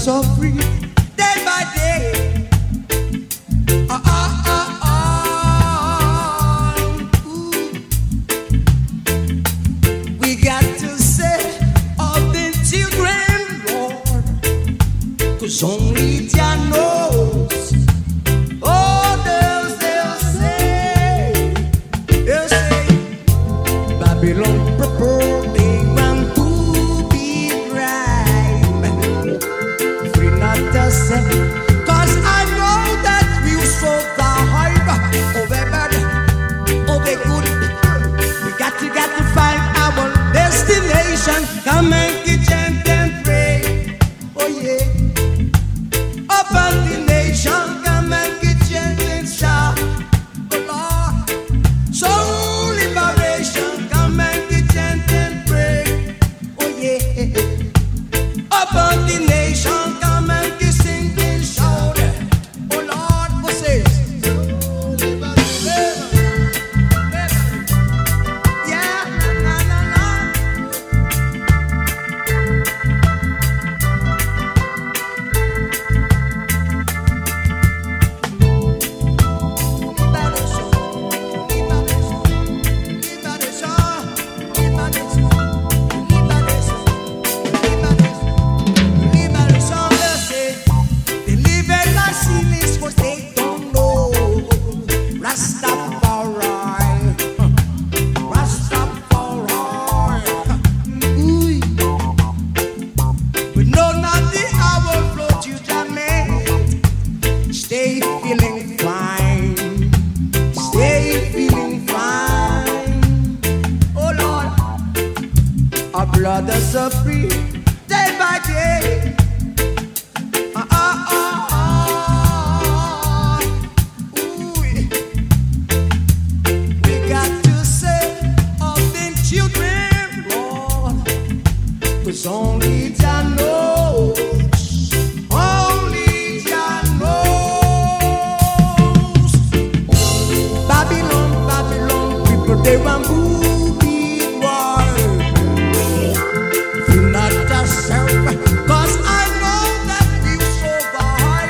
so free day by day. We got to say all the children, Lord, 'cause only Jah knows. Oh, they'll say, Babylon purple. Cause I know that we survive. Oh, baby, oh, they good. We got to find our destination. Come and get gentle and pray. Oh, yeah. Upon the nation, come and get gentle and shout. Oh, Lord. Soul liberation, come and get gentle and pray. Oh, yeah. Upon the nation, come and get brothers are free day by day. We got to save all them children, Lord, 'cause only Jah knows. Only Jah knows. Babylon, Babylon, people they want move. Cause I know that we survive.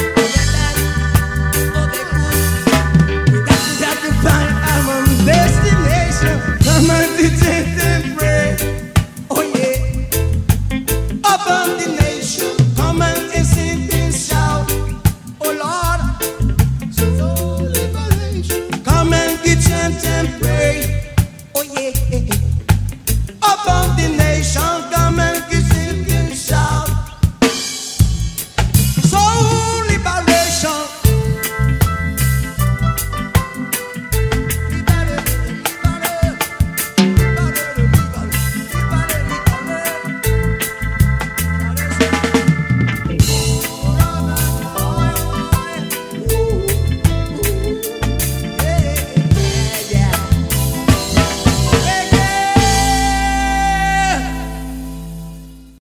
Oh, they good. We got to find our destination. Come and detect and pray. Oh yeah. Upon the nation, come and sing and shout. Oh Lord, soul liberation. Come and get chant and pray. Oh yeah. Upon the